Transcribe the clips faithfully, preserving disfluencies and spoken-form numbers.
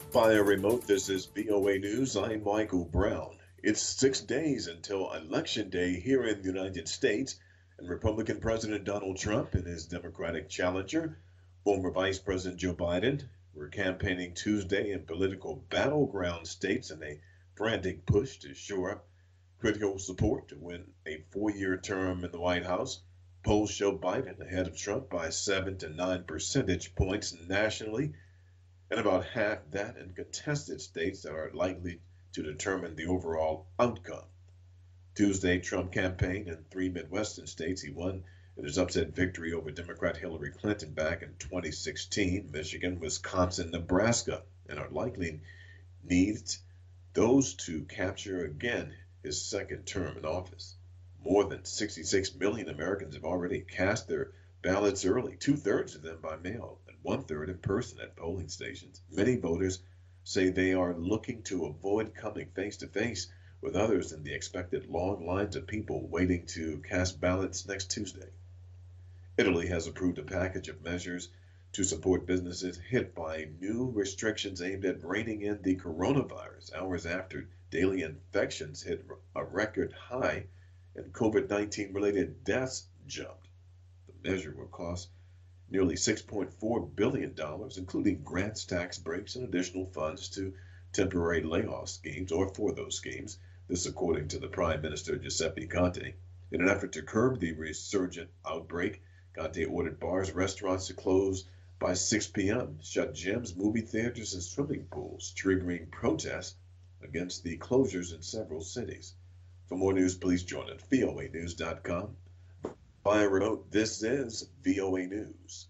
Via remote, this is V O A News. I'm Michael Brown. It's six days until Election Day here in the United States, and Republican President Donald Trump and his Democratic challenger, former Vice President Joe Biden, were campaigning Tuesday in political battleground states in a frantic push to shore up critical support to win a four-year term in the White House. Polls show Biden ahead of Trump by seven to nine percentage points nationally, and about half that in contested states that are likely to determine the overall outcome. Tuesday, Trump campaigned in three Midwestern states. He won in his upset victory over Democrat Hillary Clinton back in twenty sixteen, Michigan, Wisconsin, Nebraska, and are likely needs those to capture again his second term in office. More than sixty-six million Americans have already cast their ballots early, two-thirds of them by mail and one-third in person at polling stations. Many voters say they are looking to avoid coming face-to-face with others in the expected long lines of people waiting to cast ballots next Tuesday. Italy has approved a package of measures to support businesses hit by new restrictions aimed at reining in the coronavirus hours after daily infections hit a record high and COVID nineteen related deaths jumped. The measure will cost nearly six point four billion dollars, including grants, tax breaks, and additional funds to temporary layoff schemes or for those schemes. This according to the Prime Minister Giuseppe Conte. In an effort to curb the resurgent outbreak, Conte ordered bars, restaurants to close by six p.m., shut gyms, movie theaters, and swimming pools, triggering protests against the closures in several cities. For more news, please join us at V O A news dot com. Via remote, this is V O A News.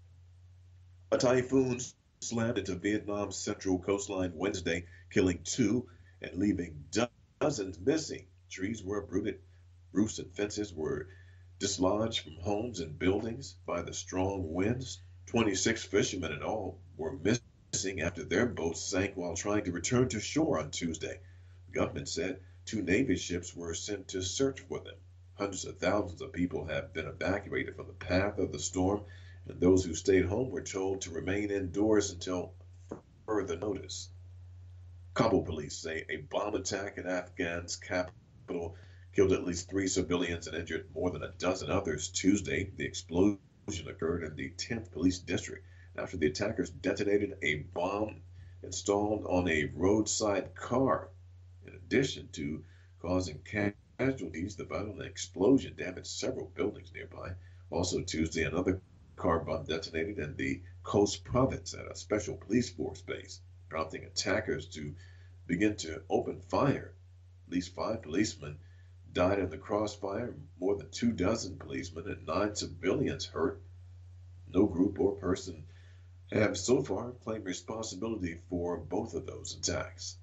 A typhoon slammed into Vietnam's central coastline Wednesday, killing two and leaving dozens missing. Trees were uprooted, roofs and fences were dislodged from homes and buildings by the strong winds. twenty-six fishermen in all were missing after their boats sank while trying to return to shore on Tuesday. The government said two Navy ships were sent to search for them. Hundreds of thousands of people have been evacuated from the path of the storm, and those who stayed home were told to remain indoors until further notice. Kabul police say a bomb attack in Afghan's capital killed at least three civilians and injured more than a dozen others Tuesday. The explosion occurred in the tenth Police District after the attackers detonated a bomb installed on a roadside car. In addition to causing casualties, the violent explosion damaged several buildings nearby. Also Tuesday, another car bomb detonated in the Khost province at a special police force base, prompting attackers to begin to open fire. At least five policemen died in the crossfire, more than two dozen policemen and nine civilians hurt. No group or person have so far claimed responsibility for both of those attacks.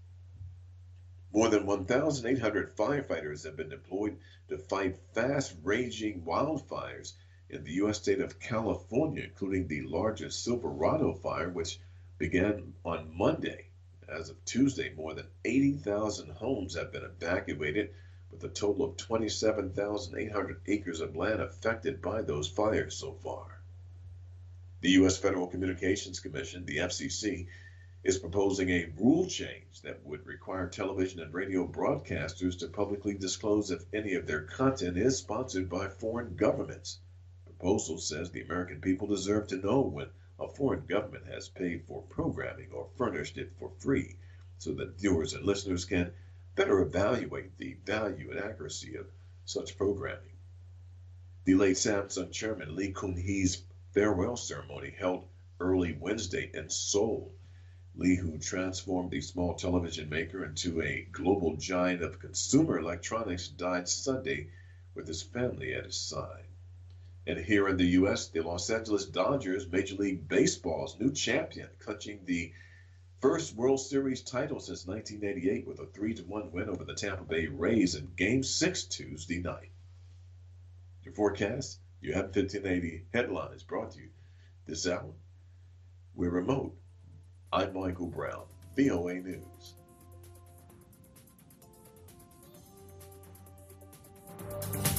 More than one thousand eight hundred firefighters have been deployed to fight fast-raging wildfires in the U S state of California, including the largest Silverado fire, which began on Monday. As of Tuesday, more than eighty thousand homes have been evacuated, with a total of twenty-seven thousand eight hundred acres of land affected by those fires so far. The U S Federal Communications Commission, the F C C, is proposing a rule change that would require television and radio broadcasters to publicly disclose if any of their content is sponsored by foreign governments. The proposal says the American people deserve to know when a foreign government has paid for programming or furnished it for free, so that viewers and listeners can better evaluate the value and accuracy of such programming. The late Samsung chairman Lee Kun-hee's farewell ceremony held early Wednesday in Seoul. Lee, who transformed the small television maker into a global giant of consumer electronics, died Sunday with his family at his side. And here in the U S, the Los Angeles Dodgers, Major League Baseball's new champion, clinching the first World Series title since nineteen eighty-eight with a three to one win over the Tampa Bay Rays in Game six Tuesday night. Your forecast, you have fifteen eighty headlines brought to you this hour. We're remote. I'm Michael Brown, V O A News.